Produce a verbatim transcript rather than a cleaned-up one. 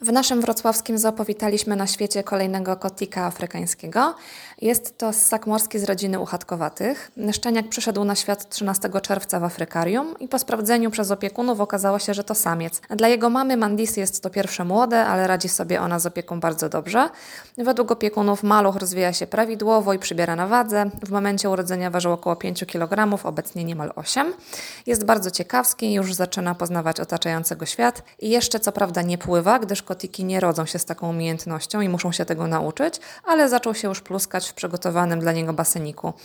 W naszym wrocławskim zoo powitaliśmy na świecie kolejnego kotika afrykańskiego. Jest to ssak morski z rodziny uchatkowatych. Szczeniak przyszedł na świat trzynastego czerwca w Afrykarium i po sprawdzeniu przez opiekunów okazało się, że to samiec. Dla jego mamy Mandisy jest to pierwsze młode, ale radzi sobie ona z opieką bardzo dobrze. Według opiekunów maluch rozwija się prawidłowo i przybiera na wadze. W momencie urodzenia ważył około pięć kilogramów, obecnie niemal osiem. Jest bardzo ciekawski, już zaczyna poznawać otaczający go świat i jeszcze co prawda nie pływa, gdyż kotiki nie rodzą się z taką umiejętnością i muszą się tego nauczyć, ale zaczął się już pluskać w przygotowanym dla niego baseniku.